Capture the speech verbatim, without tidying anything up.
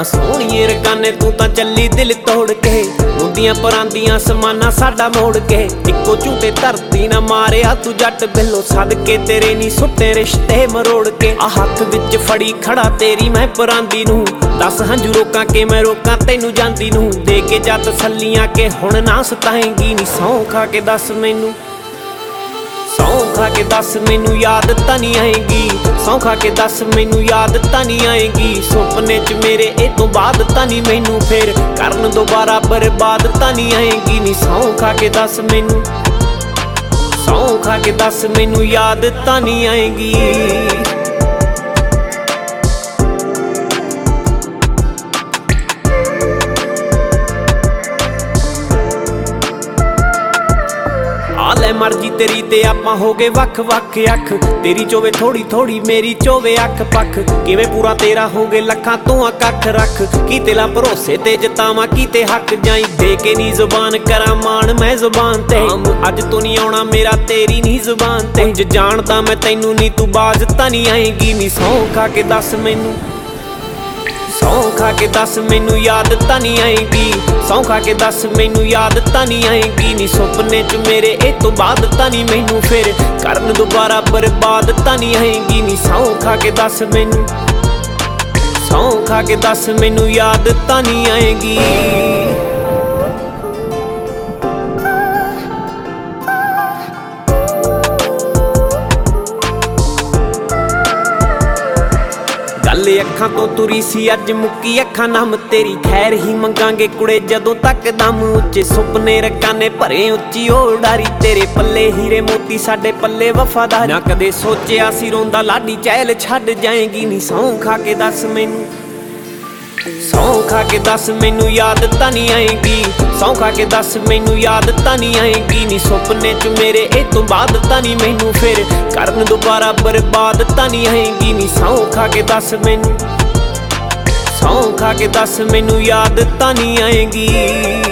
हाँ सोहणीए रकाने तू तां चली दिल तोड़ के, मुंदियां परांदियां समाना साडा मोड़ के। इक्को झूठे धरती ना मारिया तू जट बिलो, सदके तेरे नी सुट्टे रिश्ते मरोड़ के। आ हत्थ विच फड़ी खड़ा तेरी मैं परांदी नूं, दस हंजू रोकां के मैं रोकां तैनू जांदी नूं। दे के जा तसल्लियां के हुण ना सताएंगी नी, सौं खा के दस मैनू, सौं खा के दस मैनू याद तां नहीं आएगी। सौं खा के दस मैनू याद तां नहीं आएगी। सुपने च मेरे ए तो बाद तां नहीं मैनू फिर करन दोबारा बर्बाद तां नहीं आएगी नी। सौं खा के दस मैनू, सौं खा के दस मैनू याद तां नहीं आएगी। ले मर्जी तेरी ते आपां हो गए वख वख अख, तेरी चोवे थोड़ी थोड़ी मेरी चोवे अख पख। किवें पूरा तेरा हो गए लखां तू कख रख, की तेला भरोसे ते जतावां कीते हक जाई। दे के नी जुबान करा मान मैं जुबान ते, अज तू नहीं आउणा मेरा तेरी नी जुबान ते। ज जानदा मैं तैनू नी तू बाज तां नहीं आएगी नी। सौं खा के दस मैनू, सौं खा के दस मैनू याद तां नहीं आएगी। सौं खा के दस मैनू याद तां नहीं आएगी नी। सुपने च मेरे ए तो बाद तां नहीं मैनू फिर करन दोबारा बर्बाद तां नहीं आएगी नी। सौं खा के दस मैनू, सौं खा के दस मैनू याद तां नहीं आएगी। गल अखां तो तुरी सी अज मुक्की अखां नम, तेरी खैर ही मंगांगे कुड़े जदों तक दम। उच्चे सुपने रकाने भरे उच्ची ओडारी, तेरे पल्ले हीरे मोती साडे पल्ले वफादार। ना कदे सोचिया सी रोंदा लाडी चैल छड्ड जाएगी नी। सौं खा के दस मैनू, सौं खा के दस मैनू याद तां नहीं आएगी। सौं खा के दस मैनू याद तां नहीं आएगी नी। सुपने च मेरे ए तो बाद तां नहीं मैनू फिर करन दोबारा बर्बाद तां नहीं आएगी नी। सौं खा के दस मैनू, सौं खा के दस मैनू याद तां नहीं आएगी।